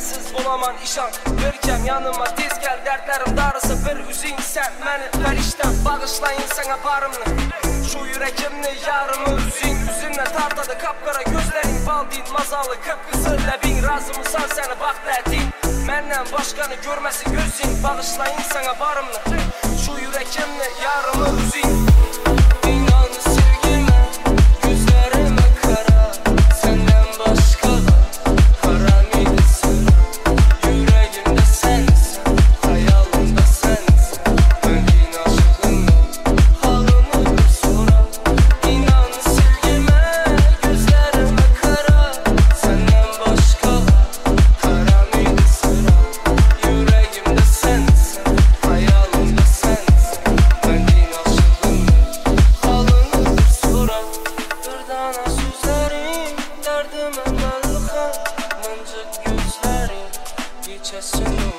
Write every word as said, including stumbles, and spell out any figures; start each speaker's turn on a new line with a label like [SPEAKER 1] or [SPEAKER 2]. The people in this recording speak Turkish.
[SPEAKER 1] sensiz bulaman işan. Görkem yanıma tez gel, dertlerim darısı bir üzün sen. Məni fərişdən bağışlayın sana barımını. Şu yürekimni yarımı üzün üzünle tartadı kapkara gözlerin. Baldin mazalı kıpkızıl lebin, razı mısan seni bak derdin. Menden başkanı görmesi gözün, bağışlayın sana barımını. Şu yürekimni yarımı üzün. İnan sevgime, gözlerime kara, senden başkalar haramiydi sıra. Yüreğimde sensin, hayalimde sensin. Ben din aşkını, halını bir sorar. İnan sevgime, gözlerime kara, senden başkalar haramiydi sıra. Yüreğimde sensin, hayalimde sensin. Ben din aşkını, halını bir sorar. Dırdana sözlerin, derdime melhem, mıncık gözlerin, geçesin